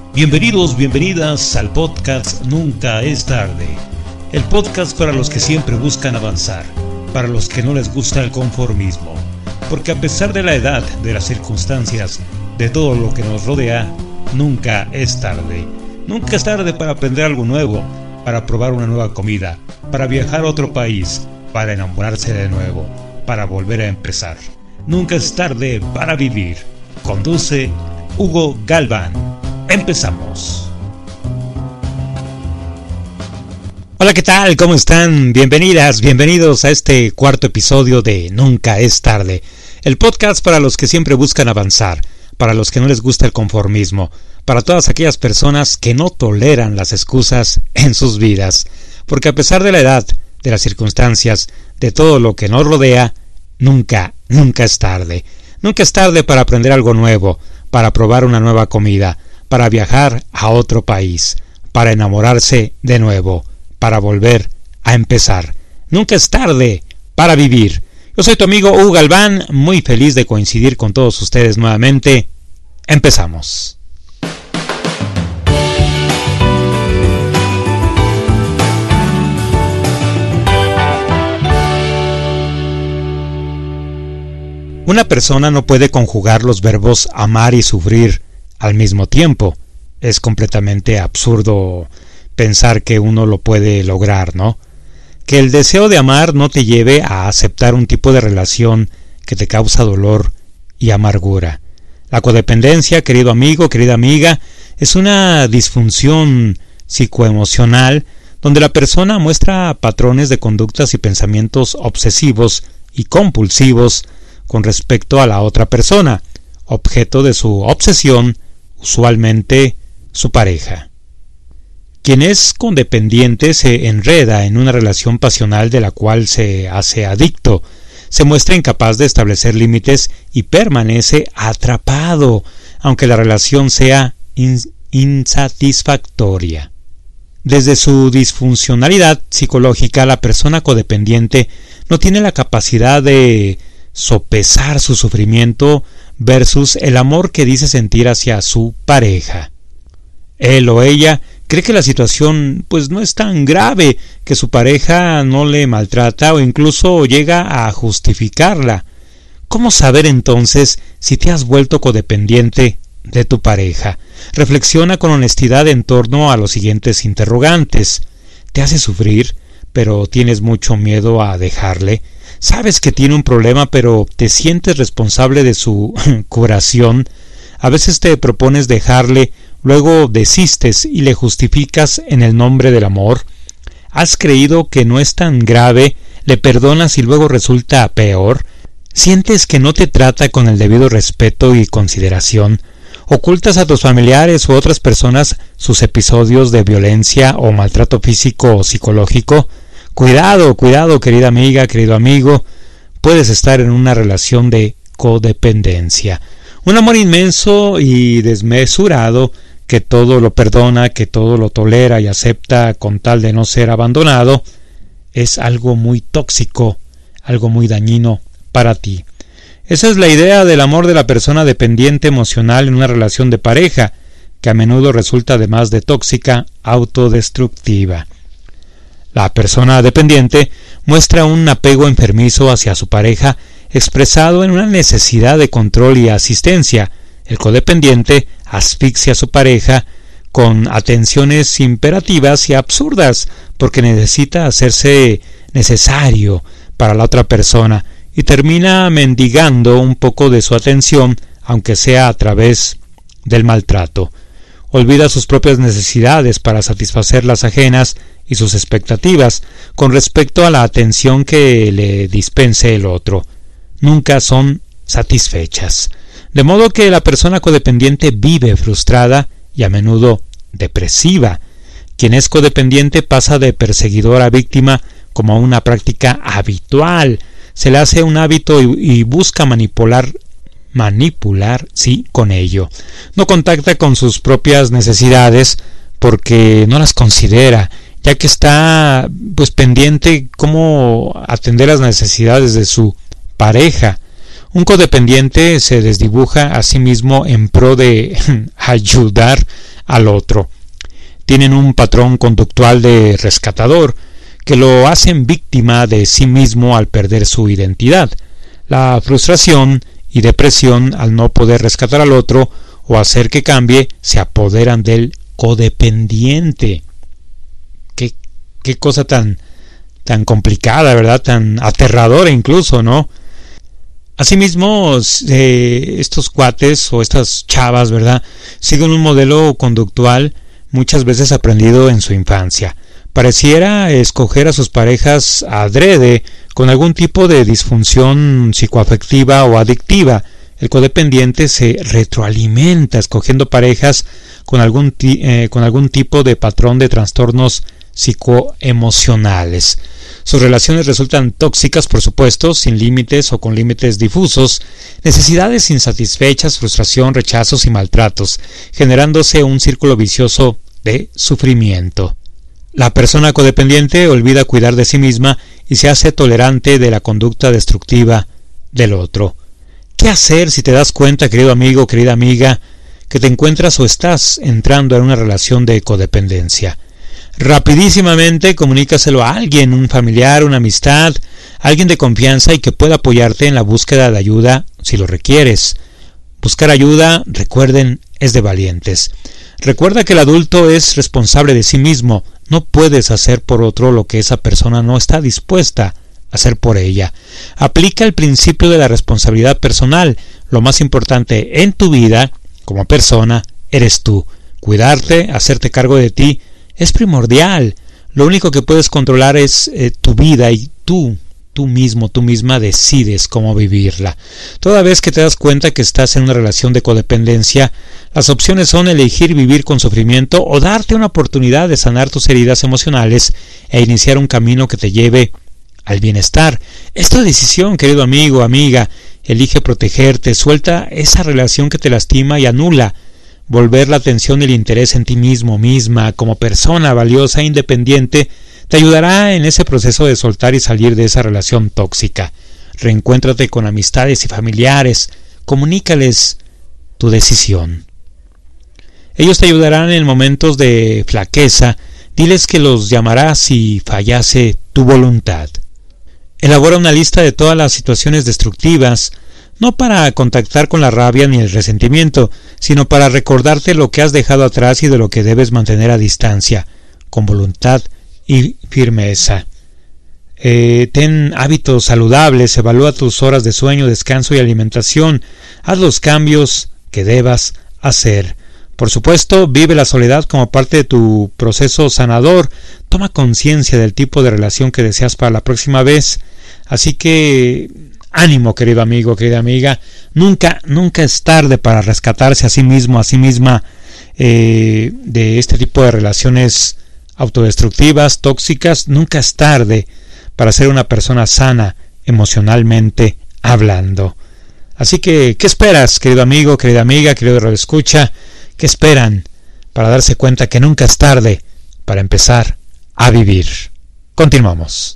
Bienvenidos, bienvenidas al podcast Nunca es tarde. El podcast para los que siempre buscan avanzar, para los que no les gusta el conformismo. Porque a pesar de la edad, de las circunstancias, de todo lo que nos rodea, nunca es tarde. Nunca es tarde para aprender algo nuevo, para probar una nueva comida, para viajar a otro país, para enamorarse de nuevo, para volver a empezar. Nunca es tarde para vivir. Conduce Hugo Galván. Empezamos. Hola, ¿qué tal? ¿Cómo están? Bienvenidas, bienvenidos a este cuarto episodio de Nunca es tarde. El podcast para los que siempre buscan avanzar, para los que no les gusta el conformismo, para todas aquellas personas que no toleran las excusas en sus vidas. Porque a pesar de la edad, de las circunstancias, de todo lo que nos rodea, nunca es tarde. Nunca es tarde para aprender algo nuevo, para probar una nueva comida, para viajar a otro país, para enamorarse de nuevo, para volver a empezar. Nunca es tarde para vivir. Yo soy tu amigo Hugo Galván, muy feliz de coincidir con todos ustedes nuevamente. Empezamos. Una persona no puede conjugar los verbos amar y sufrir al mismo tiempo. Es completamente absurdo pensar que uno lo puede lograr, ¿no? Que el deseo de amar no te lleve a aceptar un tipo de relación que te causa dolor y amargura. La codependencia, querido amigo, querida amiga, es una disfunción psicoemocional donde la persona muestra patrones de conductas y pensamientos obsesivos y compulsivos con respecto a la otra persona, objeto de su obsesión, usualmente su pareja. Quien es codependiente se enreda en una relación pasional de la cual se hace adicto, se muestra incapaz de establecer límites y permanece atrapado, aunque la relación sea insatisfactoria. Desde su disfuncionalidad psicológica, la persona codependiente no tiene la capacidad de sopesar su sufrimiento versus el amor que dice sentir hacia su pareja. Él o ella cree que la situación no es tan grave, que su pareja no le maltrata o incluso llega a justificarla. ¿Cómo saber entonces si te has vuelto codependiente de tu pareja? Reflexiona con honestidad en torno a los siguientes interrogantes. ¿Te hace sufrir, pero tienes mucho miedo a dejarle? Sabes que tiene un problema, pero te sientes responsable de su curación. A veces te propones dejarle, luego desistes y le justificas en el nombre del amor. ¿Has creído que no es tan grave? ¿Le perdonas y luego resulta peor? ¿Sientes que no te trata con el debido respeto y consideración? ¿Ocultas a tus familiares u otras personas sus episodios de violencia o maltrato físico o psicológico? Cuidado, querida amiga, querido amigo, puedes estar en una relación de codependencia. Un amor inmenso y desmesurado que todo lo perdona, que todo lo tolera y acepta con tal de no ser abandonado, es algo muy tóxico, algo muy dañino para ti. Esa es la idea del amor de la persona dependiente emocional en una relación de pareja, que a menudo resulta además de tóxica, autodestructiva. La persona dependiente muestra un apego enfermizo hacia su pareja expresado en una necesidad de control y asistencia. El codependiente asfixia a su pareja con atenciones imperativas y absurdas porque necesita hacerse necesario para la otra persona y termina mendigando un poco de su atención, aunque sea a través del maltrato. Olvida sus propias necesidades para satisfacer las ajenas y sus expectativas con respecto a la atención que le dispense el otro. Nunca son satisfechas. De modo que la persona codependiente vive frustrada y a menudo depresiva. Quien es codependiente pasa de perseguidor a víctima como una práctica habitual. Se le hace un hábito y busca manipular con ello. No contacta con sus propias necesidades porque no las considera, ya que está pendiente cómo atender las necesidades de su pareja. Un codependiente se desdibuja a sí mismo en pro de ayudar al otro. Tienen un patrón conductual de rescatador que lo hacen víctima de sí mismo al perder su identidad. La frustración y depresión al no poder rescatar al otro o hacer que cambie se apoderan del codependiente. Qué cosa tan complicada, ¿verdad? Tan aterradora incluso, ¿no? Asimismo, estos cuates o estas chavas, ¿verdad?, siguen un modelo conductual muchas veces aprendido en su infancia. Pareciera escoger a sus parejas adrede con algún tipo de disfunción psicoafectiva o adictiva. El codependiente se retroalimenta escogiendo parejas con algún tipo de patrón de trastornos psicoemocionales. Sus relaciones resultan tóxicas, por supuesto, sin límites o con límites difusos, necesidades insatisfechas, frustración, rechazos y maltratos, generándose un círculo vicioso de sufrimiento. La persona codependiente olvida cuidar de sí misma y se hace tolerante de la conducta destructiva del otro. ¿Qué hacer si te das cuenta, querido amigo, querida amiga, que te encuentras o estás entrando en una relación de codependencia? Rapidísimamente comunícaselo a alguien, un familiar, una amistad, alguien de confianza y que pueda apoyarte en la búsqueda de ayuda si lo requieres. Buscar ayuda, recuerden, es de valientes. Recuerda que el adulto es responsable de sí mismo. No puedes hacer por otro lo que esa persona no está dispuesta a hacer por ella. Aplica el principio de la responsabilidad personal. Lo más importante en tu vida, como persona, eres tú. Cuidarte, hacerte cargo de ti, es primordial. Lo único que puedes controlar es tu vida y tú misma decides cómo vivirla. Toda vez que te das cuenta que estás en una relación de codependencia, las opciones son elegir vivir con sufrimiento o darte una oportunidad de sanar tus heridas emocionales e iniciar un camino que te lleve al bienestar. Es tu decisión, querido amigo, amiga. Elige protegerte, suelta esa relación que te lastima y anula. Volver la atención y el interés en ti mismo, misma, como persona valiosa e independiente, te ayudará en ese proceso de soltar y salir de esa relación tóxica. Reencuéntrate con amistades y familiares, comunícales tu decisión. Ellos te ayudarán en momentos de flaqueza, diles que los llamarás si fallase tu voluntad. Elabora una lista de todas las situaciones destructivas, no para contactar con la rabia ni el resentimiento, sino para recordarte lo que has dejado atrás y de lo que debes mantener a distancia, con voluntad y firmeza. Ten hábitos saludables, evalúa tus horas de sueño, descanso y alimentación, haz los cambios que debas hacer. Por supuesto, vive la soledad como parte de tu proceso sanador, toma conciencia del tipo de relación que deseas para la próxima vez, así que ánimo, querido amigo, querida amiga, nunca es tarde para rescatarse a sí mismo, a sí misma de este tipo de relaciones autodestructivas, tóxicas. Nunca es tarde para ser una persona sana emocionalmente hablando. Así que, ¿qué esperas, querido amigo, querida amiga, querido radioescucha? ¿Qué esperan para darse cuenta que nunca es tarde para empezar a vivir? Continuamos.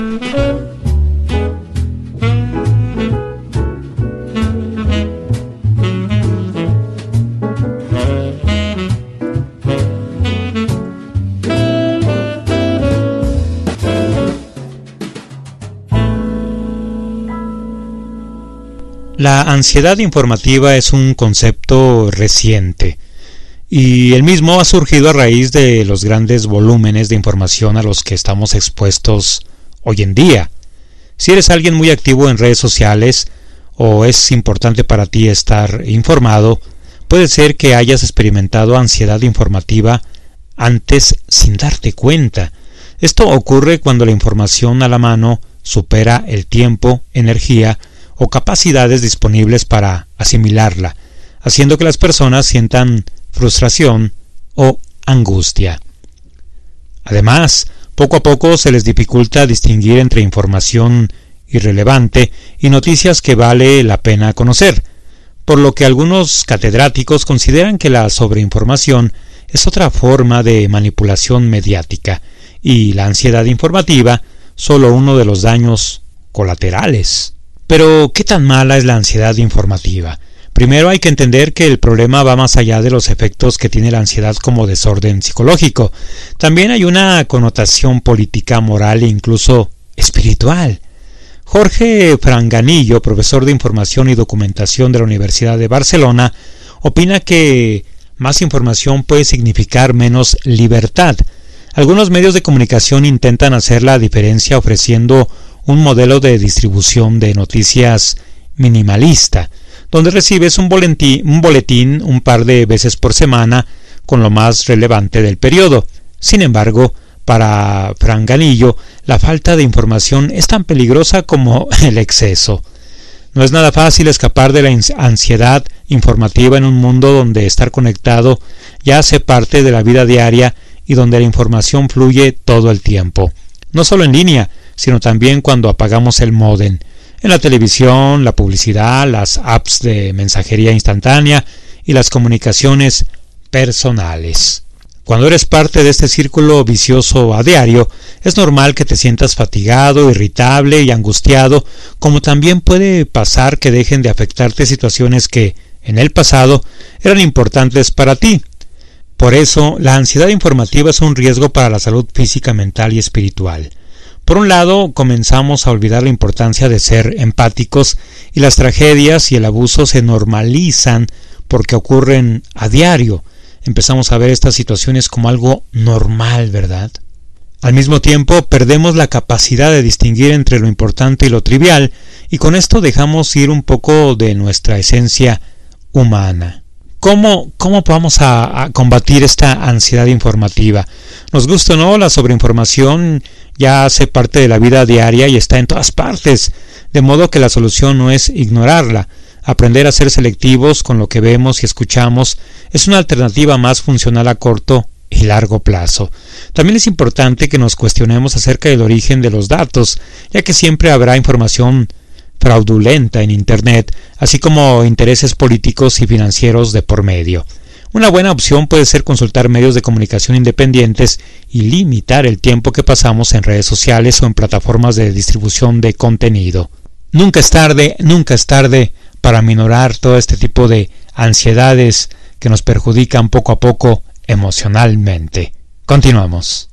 La ansiedad informativa es un concepto reciente y el mismo ha surgido a raíz de los grandes volúmenes de información a los que estamos expuestos hoy en día. Si eres alguien muy activo en redes sociales o es importante para ti estar informado, puede ser que hayas experimentado ansiedad informativa antes sin darte cuenta. Esto ocurre cuando la información a la mano supera el tiempo, energía o capacidades disponibles para asimilarla, haciendo que las personas sientan frustración o angustia. Además, poco a poco se les dificulta distinguir entre información irrelevante y noticias que vale la pena conocer, por lo que algunos catedráticos consideran que la sobreinformación es otra forma de manipulación mediática y la ansiedad informativa solo uno de los daños colaterales. Pero, ¿qué tan mala es la ansiedad informativa? Primero hay que entender que el problema va más allá de los efectos que tiene la ansiedad como desorden psicológico. También hay una connotación política, moral e incluso espiritual. Jorge Franganillo, profesor de Información y Documentación de la Universidad de Barcelona, opina que más información puede significar menos libertad. Algunos medios de comunicación intentan hacer la diferencia ofreciendo un modelo de distribución de noticias minimalista, donde recibes un boletín un par de veces por semana con lo más relevante del periodo. Sin embargo, para Franganillo, la falta de información es tan peligrosa como el exceso. No es nada fácil escapar de la ansiedad informativa en un mundo donde estar conectado ya hace parte de la vida diaria y donde la información fluye todo el tiempo. No solo en línea, sino también cuando apagamos el módem. En la televisión, la publicidad, las apps de mensajería instantánea y las comunicaciones personales. Cuando eres parte de este círculo vicioso a diario, es normal que te sientas fatigado, irritable y angustiado, como también puede pasar que dejen de afectarte situaciones que, en el pasado, eran importantes para ti. Por eso, la ansiedad informativa es un riesgo para la salud física, mental y espiritual. Por un lado, comenzamos a olvidar la importancia de ser empáticos y las tragedias y el abuso se normalizan porque ocurren a diario. Empezamos a ver estas situaciones como algo normal, ¿verdad? Al mismo tiempo, perdemos la capacidad de distinguir entre lo importante y lo trivial y con esto dejamos ir un poco de nuestra esencia humana. ¿Cómo vamos a combatir esta ansiedad informativa? Nos gusta o no, la sobreinformación ya hace parte de la vida diaria y está en todas partes, de modo que la solución no es ignorarla. Aprender a ser selectivos con lo que vemos y escuchamos es una alternativa más funcional a corto y largo plazo. También es importante que nos cuestionemos acerca del origen de los datos, ya que siempre habrá información fraudulenta en Internet, así como intereses políticos y financieros de por medio. Una buena opción puede ser consultar medios de comunicación independientes y limitar el tiempo que pasamos en redes sociales o en plataformas de distribución de contenido. Nunca es tarde para minorar todo este tipo de ansiedades que nos perjudican poco a poco emocionalmente. Continuamos.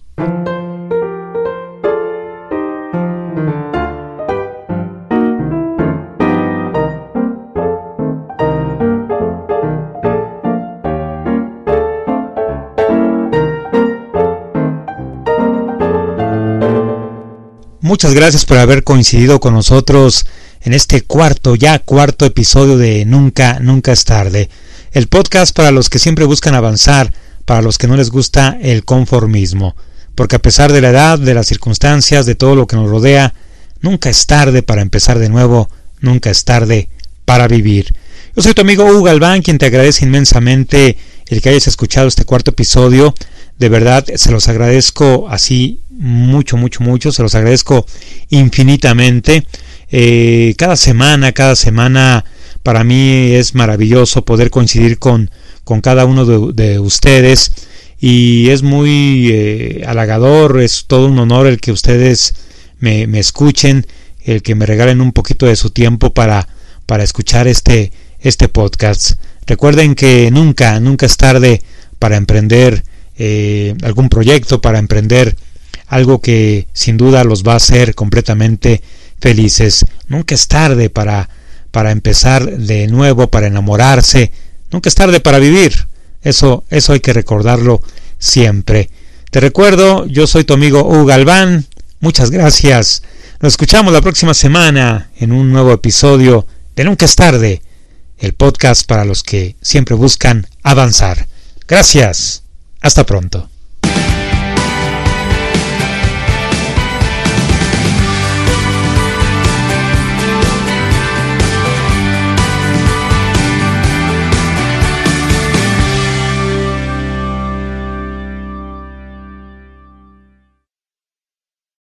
Muchas gracias por haber coincidido con nosotros en este cuarto episodio de Nunca es tarde. El podcast para los que siempre buscan avanzar, para los que no les gusta el conformismo. Porque a pesar de la edad, de las circunstancias, de todo lo que nos rodea, nunca es tarde para empezar de nuevo, nunca es tarde para vivir. Yo soy tu amigo Hugo Galván, quien te agradece inmensamente el que hayas escuchado este cuarto episodio. De verdad, se los agradezco así mucho, se los agradezco infinitamente. Cada semana para mí es maravilloso poder coincidir con cada uno de ustedes y es muy halagador, es todo un honor el que ustedes me escuchen, el que me regalen un poquito de su tiempo para escuchar este podcast. Recuerden que nunca es tarde para emprender algún proyecto, para emprender algo que sin duda los va a hacer completamente felices. Nunca es tarde para empezar de nuevo, para enamorarse. Nunca es tarde para vivir. Eso hay que recordarlo siempre. Te recuerdo, yo soy tu amigo Hugo Galván. Muchas gracias. Nos escuchamos la próxima semana en un nuevo episodio de Nunca es tarde, el podcast para los que siempre buscan avanzar. Gracias. Hasta pronto.